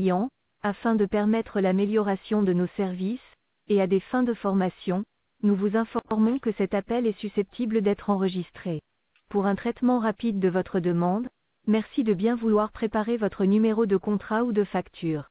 clients, afin de permettre l'amélioration de nos services, et à des fins de formation, nous vous informons que cet appel est susceptible d'être enregistré. Pour un traitement rapide de votre demande, merci de bien vouloir préparer votre numéro de contrat ou de facture.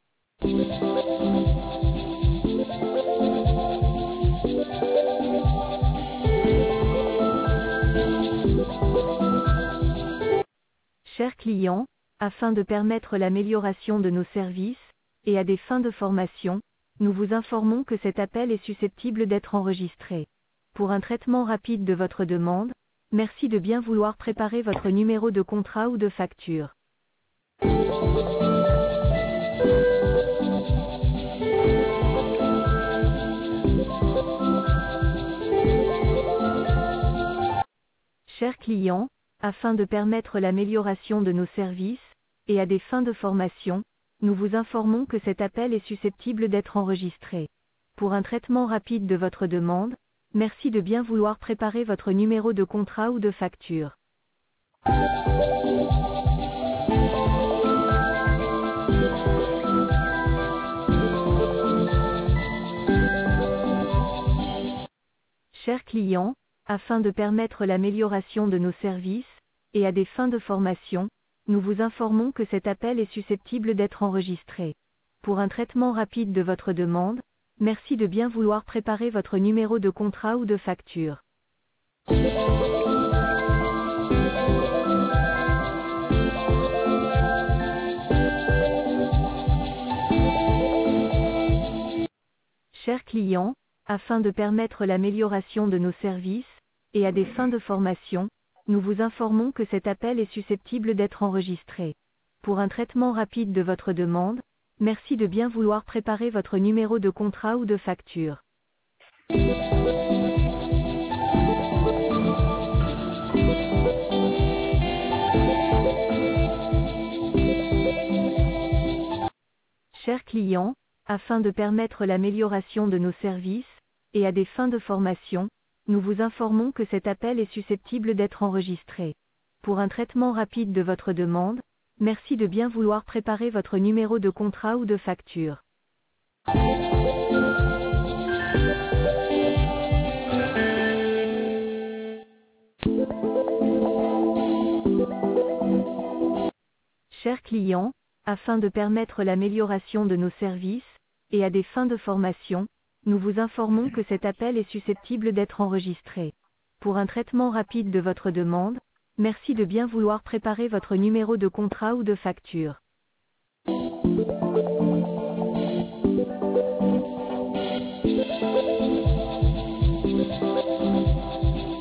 Chers clients, afin de permettre l'amélioration de nos services, et à des fins de formation, nous vous informons que cet appel est susceptible d'être enregistré. Pour un traitement rapide de votre demande, merci de bien vouloir préparer votre numéro de contrat ou de facture. Chers clients, afin de permettre l'amélioration de nos services, et à des fins de formation, nous vous informons que cet appel est susceptible d'être enregistré. Pour un traitement rapide de votre demande, merci de bien vouloir préparer votre numéro de contrat ou de facture. Chers clients, afin de permettre l'amélioration de nos services, et à des fins de formation, nous vous informons que cet appel est susceptible d'être enregistré. Pour un traitement rapide de votre demande, merci de bien vouloir préparer votre numéro de contrat ou de facture. Chers clients, afin de permettre l'amélioration de nos services, et à des fins de formation, nous vous informons que cet appel est susceptible d'être enregistré. Pour un traitement rapide de votre demande, merci de bien vouloir préparer votre numéro de contrat ou de facture. Chers clients, afin de permettre l'amélioration de nos services, et à des fins de formation, nous vous informons que cet appel est susceptible d'être enregistré. Pour un traitement rapide de votre demande, merci de bien vouloir préparer votre numéro de contrat ou de facture. Chers clients, afin de permettre l'amélioration de nos services, et à des fins de formation, nous vous informons que cet appel est susceptible d'être enregistré. Pour un traitement rapide de votre demande, merci de bien vouloir préparer votre numéro de contrat ou de facture.